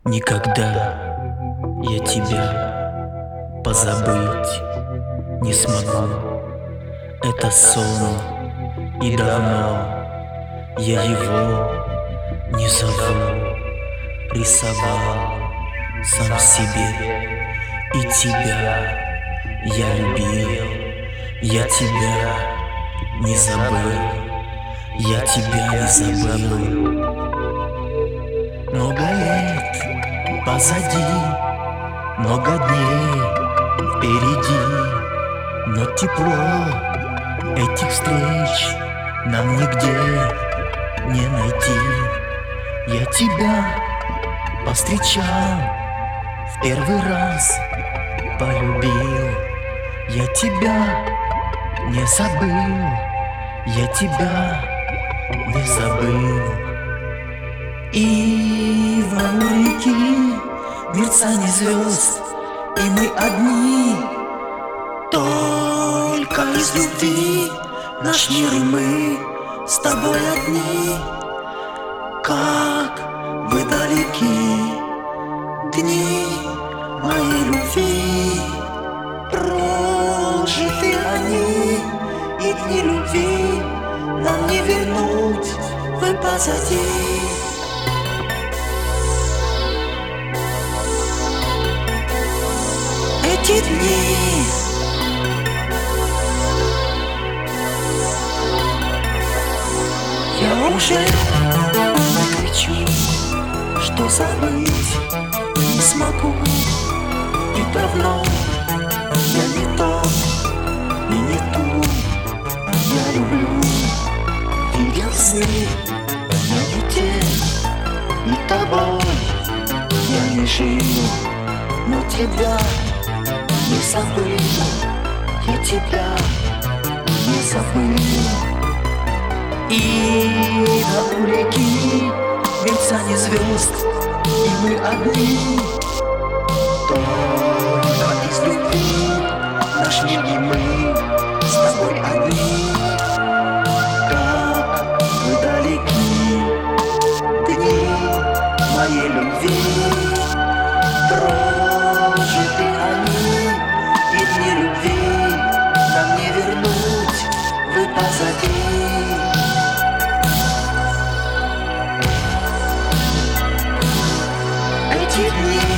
Никогда я тебя позабыть не смогу. Это сон, и давно я его не зову. Рисовал сам себе, и тебя я любил. Я тебя не забыл, я тебя не забыл. Много лет позади, много дней впереди, но тепло этих встреч нам нигде не найти. Я тебя повстречал, в первый раз полюбил. Я тебя не забыл, я тебя не забыл. И волну реки, мерцание звезд, и мы одни. Только из любви наш мир, и мы с тобой одни. Как вы далеки дни моей любви, прожиты они, и дни любви нам не вернуть, вы позади. Эти дни я уже не кричу, что забыть не смогу. И давно я не тот и не ту. Я люблю, видел сны, но не те, и тобой я не жил, но тебя не забыл, я тебя не забыл. И до реки мерцание звезд, и мы одни. Только из любви наш мир, и мы с тобой одни. Как мы далеки дни моей любви, прожиты они, и дни любви нам не вернуть, вы позади. Эти дни